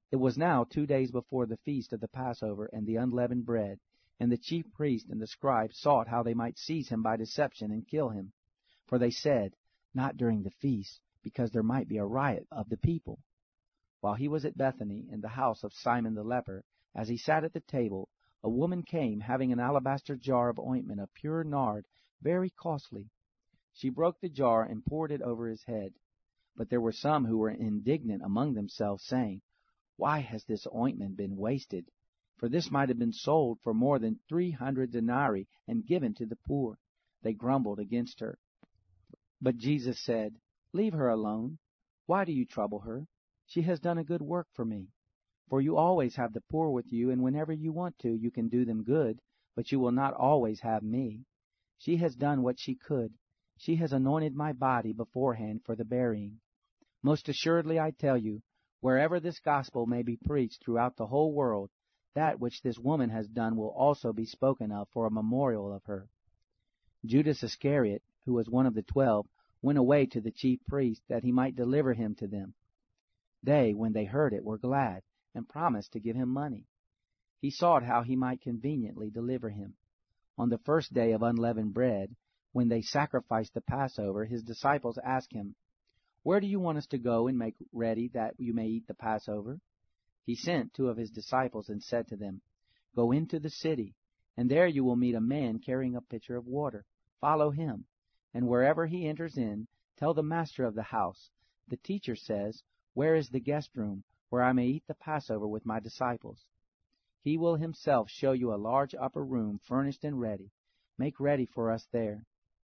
It was now 2 days before the feast of the Passover and the unleavened bread, and the chief priests and the scribes sought how they might seize him by deception and kill him. For they said, Not during the feast, because there might be a riot of the people. While he was at Bethany, in the house of Simon the leper, as he sat at the table, a woman came, having an alabaster jar of ointment of pure nard, very costly. She broke the jar and poured it over his head. But there were some who were indignant among themselves, saying, Why has this ointment been wasted? For this might have been sold for more than 300 denarii and given to the poor. They grumbled against her. But Jesus said, Leave her alone. Why do you trouble her? She has done a good work for me. For you always have the poor with you, and whenever you want to, you can do them good, but you will not always have me. She has done what she could. She has anointed my body beforehand for the burying. Most assuredly I tell you, wherever this gospel may be preached throughout the whole world, that which this woman has done will also be spoken of for a memorial of her. Judas Iscariot, who was one of the 12, went away to the chief priests, that he might deliver him to them. They, when they heard it, were glad, and promised to give him money. He sought how he might conveniently deliver him. On the first day of unleavened bread, when they sacrificed the Passover, his disciples asked him, Where do you want us to go and make ready that you may eat the Passover? He sent 2 of his disciples and said to them, Go into the city, and there you will meet a man carrying a pitcher of water. Follow him, and wherever he enters in, tell the master of the house, The teacher says, Where is the guest room, where I may eat the Passover with my disciples? He will himself show you a large upper room, furnished and ready. Make ready for us there.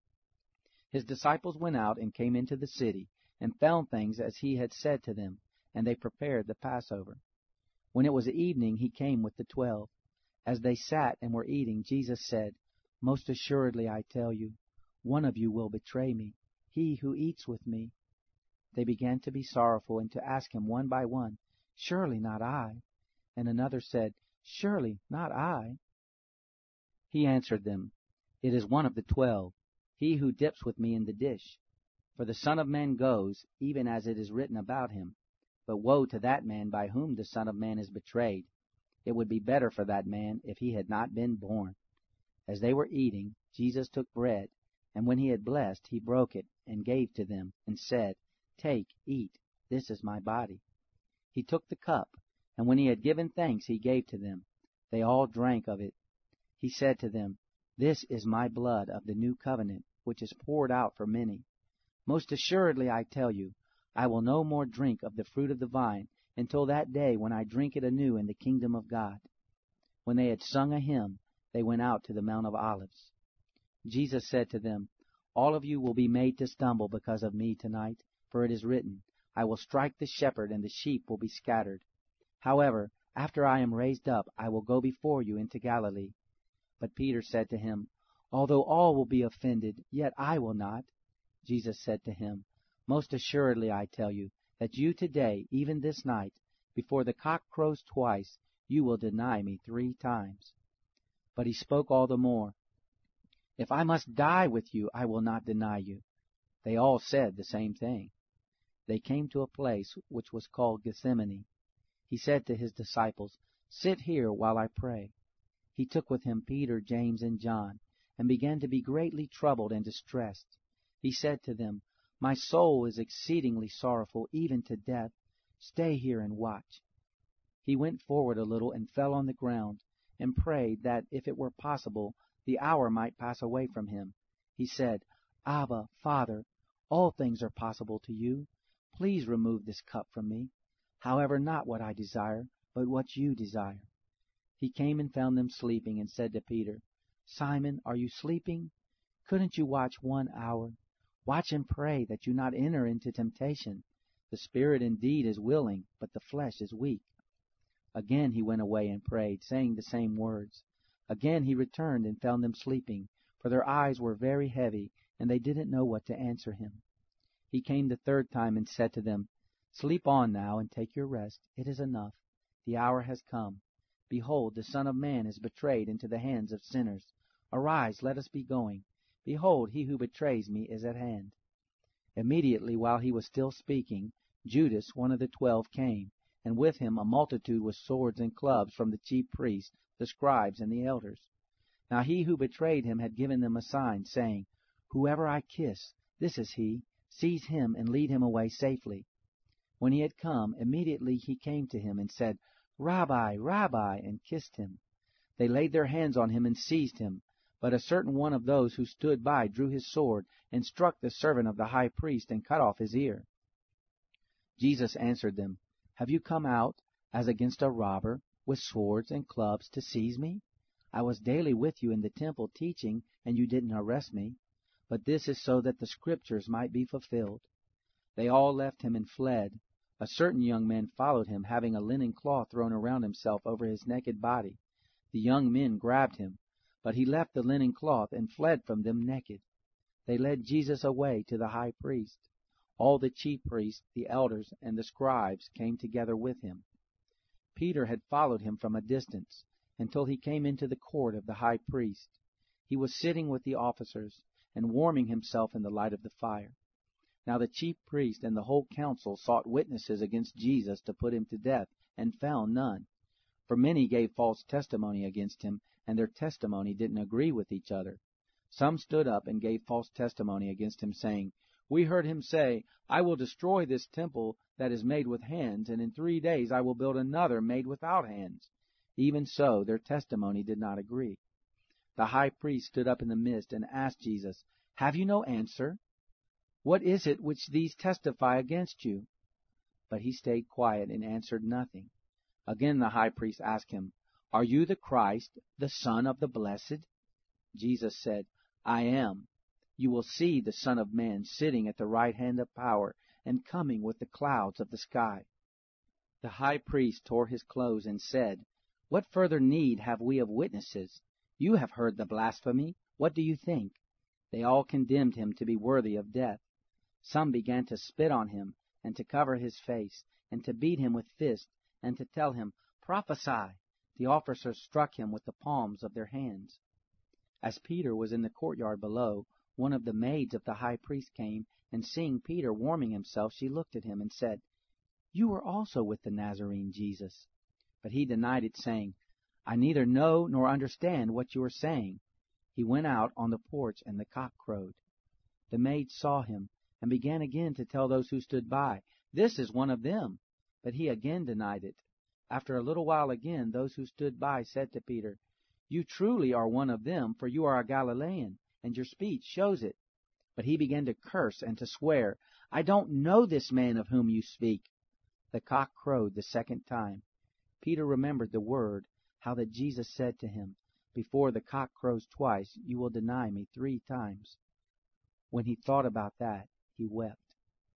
His disciples went out and came into the city, and found things as he had said to them, and they prepared the Passover. When it was evening, he came with the 12. As they sat and were eating, Jesus said, Most assuredly I tell you, one of you will betray me, he who eats with me. They began to be sorrowful, and to ask him one by one, Surely not I. And another said, Surely not I. He answered them, It is one of the 12, he who dips with me in the dish. For the Son of Man goes, even as it is written about him. But woe to that man by whom the Son of Man is betrayed. It would be better for that man if he had not been born. As they were eating, Jesus took bread, and when he had blessed, he broke it, and gave to them, and said, Take, eat, this is my body. He took the cup, and when he had given thanks, he gave to them. They all drank of it. He said to them, This is my blood of the new covenant, which is poured out for many. Most assuredly I tell you, I will no more drink of the fruit of the vine until that day when I drink it anew in the kingdom of God. When they had sung a hymn, they went out to the Mount of Olives. Jesus said to them, All of you will be made to stumble because of me tonight, for it is written, I will strike the shepherd, and the sheep will be scattered. However, after I am raised up, I will go before you into Galilee. But Peter said to him, Although all will be offended, yet I will not. Jesus said to him, Most assuredly I tell you, that you today, even this night, before the cock crows twice, you will deny me 3 times. But he spoke all the more, If I must die with you, I will not deny you. They all said the same thing. They came to a place which was called Gethsemane. He said to his disciples, Sit here while I pray. He took with him Peter, James, and John, and began to be greatly troubled and distressed. He said to them, My soul is exceedingly sorrowful, even to death. Stay here and watch. He went forward a little and fell on the ground, and prayed that, if it were possible, the hour might pass away from him. He said, Abba, Father, all things are possible to you. Please remove this cup from me. However, not what I desire, but what you desire. He came and found them sleeping, and said to Peter, Simon, are you sleeping? Couldn't you watch 1 hour? Watch and pray that you not enter into temptation. The spirit indeed is willing, but the flesh is weak. Again he went away and prayed, saying the same words. Again he returned and found them sleeping, for their eyes were very heavy, and they didn't know what to answer him. He came the 3rd time and said to them, Sleep on now and take your rest. It is enough. The hour has come. Behold, the Son of Man is betrayed into the hands of sinners. Arise, let us be going. Behold, he who betrays me is at hand. Immediately while he was still speaking, Judas, one of the 12, came, and with him a multitude with swords and clubs from the chief priests, the scribes, and the elders. Now he who betrayed him had given them a sign, saying, Whoever I kiss, this is he. Seize him and lead him away safely. When he had come, immediately he came to him and said, Rabbi, Rabbi, and kissed him. They laid their hands on him and seized him. But a certain one of those who stood by drew his sword and struck the servant of the high priest and cut off his ear. Jesus answered them, Have you come out, as against a robber, with swords and clubs to seize me? I was daily with you in the temple teaching, and you didn't arrest me. But this is so that the Scriptures might be fulfilled. They all left him and fled. A certain young man followed him, having a linen cloth thrown around himself over his naked body. The young men grabbed him, but he left the linen cloth and fled from them naked. They led Jesus away to the high priest. All the chief priests, the elders, and the scribes came together with him. Peter had followed him from a distance, until he came into the court of the high priest. He was sitting with the officers, and warming himself in the light of the fire. Now the chief priest and the whole council sought witnesses against Jesus to put him to death, and found none. For many gave false testimony against him, and their testimony didn't agree with each other. Some stood up and gave false testimony against him, saying, We heard him say, I will destroy this temple that is made with hands, and in 3 days I will build another made without hands. Even so, their testimony did not agree. The high priest stood up in the midst and asked Jesus, Have you no answer? What is it which these testify against you? But he stayed quiet and answered nothing. Again the high priest asked him, Are you the Christ, the Son of the Blessed? Jesus said, I am. You will see the Son of Man sitting at the right hand of power and coming with the clouds of the sky. The high priest tore his clothes and said, What further need have we of witnesses? You have heard the blasphemy. What do you think? They all condemned him to be worthy of death. Some began to spit on him, and to cover his face, and to beat him with fists, and to tell him, Prophesy! The officers struck him with the palms of their hands. As Peter was in the courtyard below, one of the maids of the high priest came, and seeing Peter warming himself, she looked at him and said, You were also with the Nazarene Jesus. But he denied it, saying, I neither know nor understand what you are saying. He went out on the porch, and the cock crowed. The maid saw him, and began again to tell those who stood by, This is one of them. But he again denied it. After a little while again, those who stood by said to Peter, You truly are one of them, for you are a Galilean, and your speech shows it. But he began to curse and to swear, I don't know this man of whom you speak. The cock crowed the second time. Peter remembered the word, how that Jesus said to him, Before the cock crows twice, you will deny me 3 times. When he thought about that, he wept.